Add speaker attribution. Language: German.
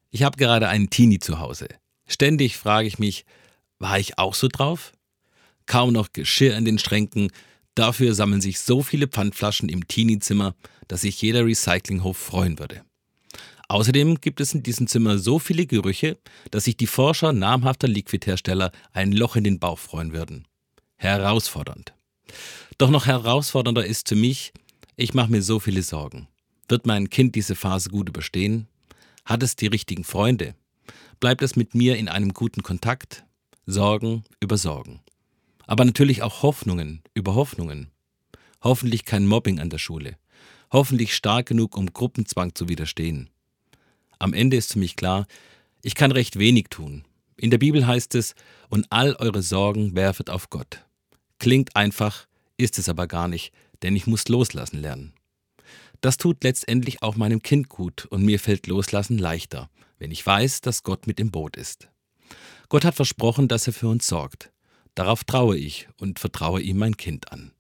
Speaker 1: Ich habe gerade einen Teenie zu Hause. Ständig frage ich mich, war ich auch so drauf? Kaum noch Geschirr in den Schränken, dafür sammeln sich so viele Pfandflaschen im Teenie-Zimmer, dass sich jeder Recyclinghof freuen würde. Außerdem gibt es in diesem Zimmer so viele Gerüche, dass sich die Forscher namhafter Liquidhersteller ein Loch in den Bauch freuen würden. Herausfordernd. Doch noch herausfordernder ist für mich, ich mache mir so viele Sorgen. Wird mein Kind diese Phase gut überstehen? Hat es die richtigen Freunde? Bleibt es mit mir in einem guten Kontakt? Sorgen über Sorgen. Aber natürlich auch Hoffnungen über Hoffnungen. Hoffentlich kein Mobbing an der Schule. Hoffentlich stark genug, um Gruppenzwang zu widerstehen. Am Ende ist für mich klar, ich kann recht wenig tun. In der Bibel heißt es, und all eure Sorgen werfet auf Gott. Klingt einfach, ist es aber gar nicht, denn ich muss loslassen lernen. Das tut letztendlich auch meinem Kind gut und mir fällt Loslassen leichter, wenn ich weiß, dass Gott mit im Boot ist. Gott hat versprochen, dass er für uns sorgt. Darauf traue ich und vertraue ihm mein Kind an.